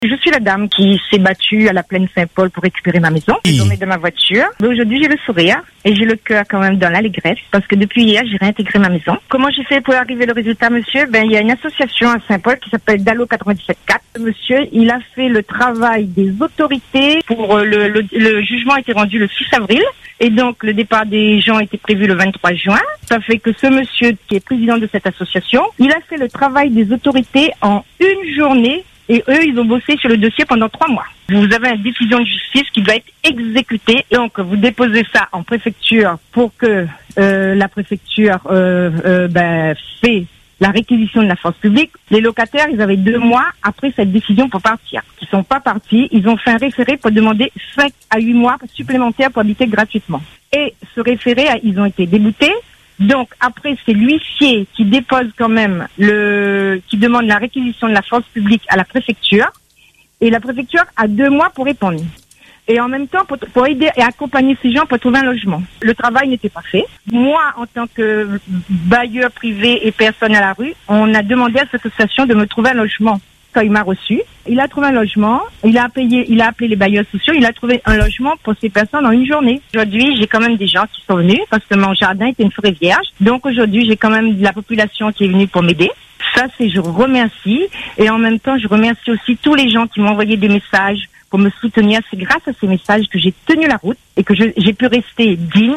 Je suis la dame qui s'est battue à la plaine Saint-Paul pour récupérer ma maison. J'ai dormi dans ma voiture. Mais aujourd'hui, j'ai le sourire et j'ai le cœur quand même dans l'allégresse parce que depuis hier, j'ai réintégré ma maison. Comment j'ai fait pour arriver au résultat, monsieur? Il y a une association à Saint-Paul qui s'appelle DALO 97.4. Monsieur, il a fait le travail des autorités pour le jugement a été rendu le 6 avril. Et donc, le départ des gens était prévu le 23 juin. Ça fait que ce monsieur qui est président de cette association, il a fait le travail des autorités en une journée. Et eux, ils ont bossé sur le dossier pendant 3 mois. Vous avez une décision de justice qui doit être exécutée. Donc, vous déposez ça en préfecture pour que la préfecture fait la réquisition de la force publique. Les locataires, ils avaient 2 mois après cette décision pour partir. Ils sont pas partis. Ils ont fait un référé pour demander 5 à 8 mois supplémentaires pour habiter gratuitement. Et ce référé, ils ont été déboutés. Donc, après, c'est l'huissier qui dépose quand même qui demande la réquisition de la force publique à la préfecture. Et la préfecture a 2 mois pour répondre. Et en même temps, pour aider et accompagner ces gens pour trouver un logement. Le travail n'était pas fait. Moi, en tant que bailleur privé et personne à la rue, on a demandé à cette association de me trouver un logement. Quand il m'a reçu, il a trouvé un logement, il a appelé les bailleurs sociaux, il a trouvé un logement pour ces personnes en une journée. Aujourd'hui, j'ai quand même des gens qui sont venus parce que mon jardin était une forêt vierge. Donc aujourd'hui, j'ai quand même de la population qui est venue pour m'aider. Ça, je remercie. Et en même temps, je remercie aussi tous les gens qui m'ont envoyé des messages pour me soutenir. C'est grâce à ces messages que j'ai tenu la route et que j'ai pu rester digne.